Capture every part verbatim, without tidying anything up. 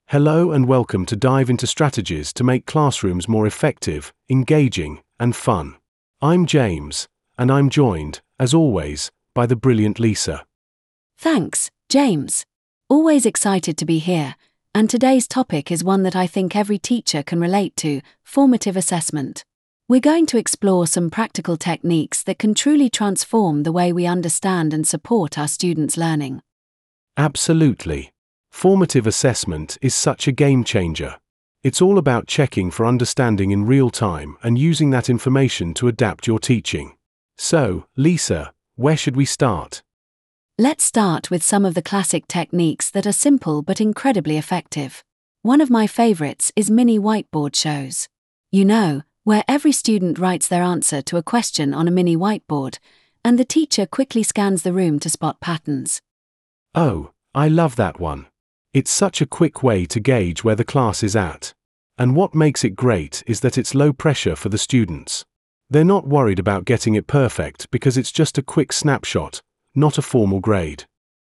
Hello and welcome to dive into strategies to make classrooms more effective, engaging, and fun. I'm James, and I'm joined, as always, by the brilliant Lisa. Thanks, James. Always excited to be here, and today's topic is one that I think every teacher can relate to: formative assessment. We're going to explore some practical techniques that can truly transform the way we understand and support our students' learning. Absolutely. Formative assessment is such a game changer. It's all about checking for understanding in real time and using that information to adapt your teaching. So, Lisa, where should we start? Let's start with some of the classic techniques that are simple but incredibly effective. One of my favorites is mini whiteboard shows. You know, where every student writes their answer to a question on a mini whiteboard, and the teacher quickly scans the room to spot patterns. Oh, I love that one. It's such a quick way to gauge where the class is at. And what makes it great is that it's low pressure for the students. They're not worried about getting it perfect because it's just a quick snapshot, not a formal grade.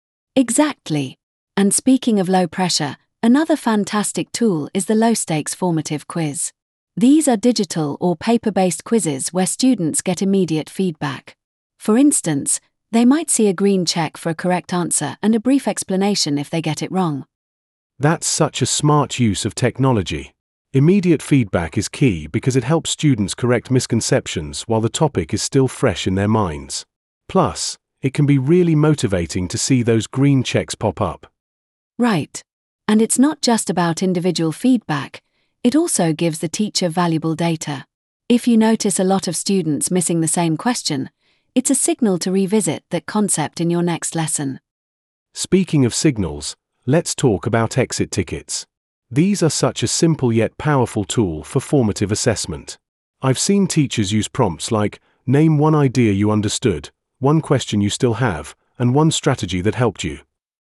Exactly. And speaking of low pressure, another fantastic tool is the low-stakes formative quiz. These are digital or paper-based quizzes where students get immediate feedback. For instance, they might see a green check for a correct answer and a brief explanation if they get it wrong. That's such a smart use of technology. Immediate feedback is key because it helps students correct misconceptions while the topic is still fresh in their minds. Plus, it can be really motivating to see those green checks pop up. Right. And it's not just about individual feedback, it also gives the teacher valuable data. If you notice a lot of students missing the same question, it's a signal to revisit that concept in your next lesson. Speaking of signals, let's talk about exit tickets. These are such a simple yet powerful tool for formative assessment. I've seen teachers use prompts like, name one idea you understood, one question you still have, and one strategy that helped you.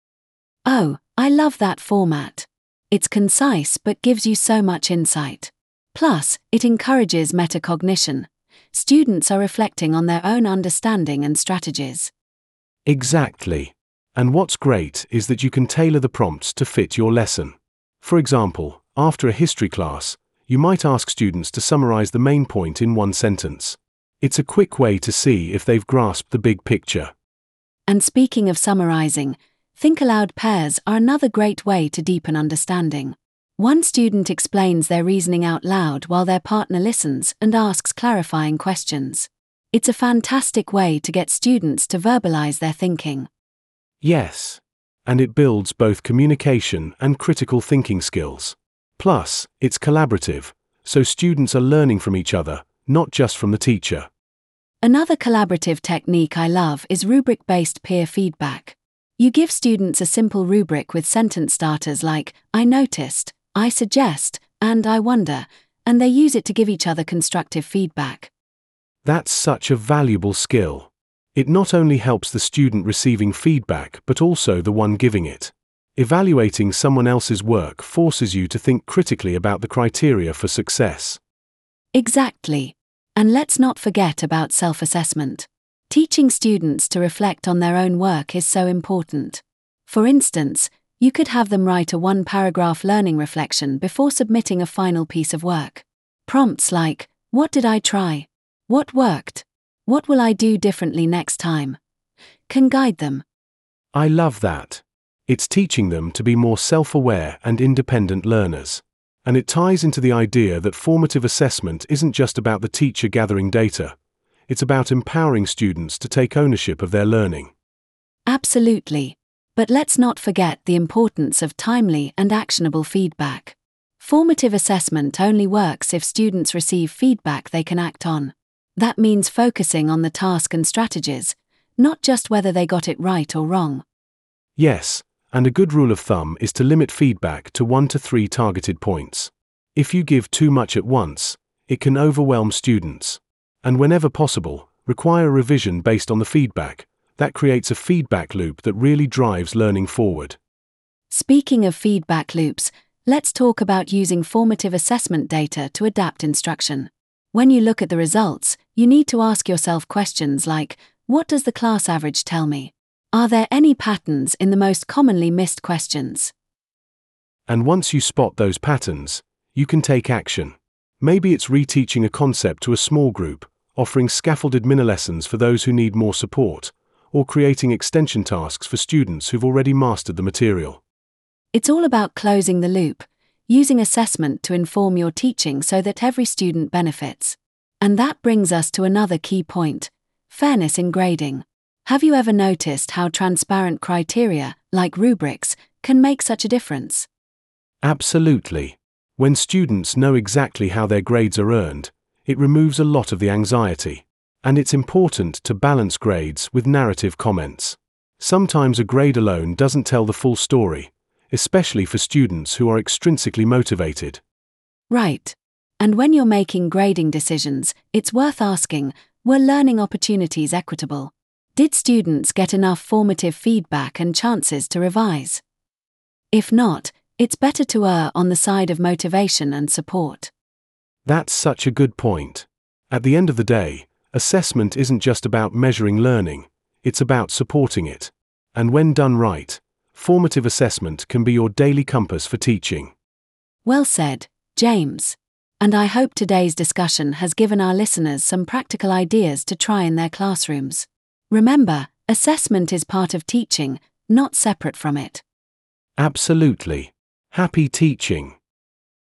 Oh, I love that format. It's concise but gives you so much insight. Plus, it encourages metacognition. Students are reflecting on their own understanding and strategies. Exactly. And what's great is that you can tailor the prompts to fit your lesson. For example, after a history class, you might ask students to summarize the main point in one sentence. It's a quick way to see if they've grasped the big picture. And speaking of summarizing, think aloud pairs are another great way to deepen understanding. One student explains their reasoning out loud while their partner listens and asks clarifying questions. It's a fantastic way to get students to verbalize their thinking. Yes. And it builds both communication and critical thinking skills. Plus, it's collaborative, so students are learning from each other, not just from the teacher. Another collaborative technique I love is rubric-based peer feedback. You give students a simple rubric with sentence starters like, I noticed, I suggest, and I wonder, and they use it to give each other constructive feedback. That's such a valuable skill. It not only helps the student receiving feedback but also the one giving it. Evaluating someone else's work forces you to think critically about the criteria for success. Exactly. And let's not forget about self-assessment. Teaching students to reflect on their own work is so important. For instance, you could have them write a one-paragraph learning reflection before submitting a final piece of work. Prompts like, what did I try? What worked? What will I do differently next time? Can guide them. I love that. It's teaching them to be more self-aware and independent learners. And it ties into the idea that formative assessment isn't just about the teacher gathering data. It's about empowering students to take ownership of their learning. Absolutely. But let's not forget the importance of timely and actionable feedback. Formative assessment only works if students receive feedback they can act on. That means focusing on the task and strategies, not just whether they got it right or wrong. Yes, and a good rule of thumb is to limit feedback to one to three targeted points. If you give too much at once, it can overwhelm students. And whenever possible, require revision based on the feedback. That creates a feedback loop that really drives learning forward. Speaking of feedback loops, let's talk about using formative assessment data to adapt instruction. When you look at the results, you need to ask yourself questions like, what does the class average tell me? Are there any patterns in the most commonly missed questions? And once you spot those patterns, you can take action. Maybe it's reteaching a concept to a small group, offering scaffolded mini-lessons for those who need more support, or creating extension tasks for students who've already mastered the material. It's all about closing the loop, using assessment to inform your teaching so that every student benefits. And that brings us to another key point: fairness in grading. Have you ever noticed how transparent criteria, like rubrics, can make such a difference? Absolutely. When students know exactly how their grades are earned, it removes a lot of the anxiety. And it's important to balance grades with narrative comments. Sometimes a grade alone doesn't tell the full story, especially for students who are extrinsically motivated. Right. And when you're making grading decisions, it's worth asking, were learning opportunities equitable? Did students get enough formative feedback and chances to revise? If not, it's better to err on the side of motivation and support. That's such a good point. At the end of the day, assessment isn't just about measuring learning, it's about supporting it. And when done right, formative assessment can be your daily compass for teaching. Well said, James. And I hope today's discussion has given our listeners some practical ideas to try in their classrooms. Remember, assessment is part of teaching, not separate from it. Absolutely. Happy teaching.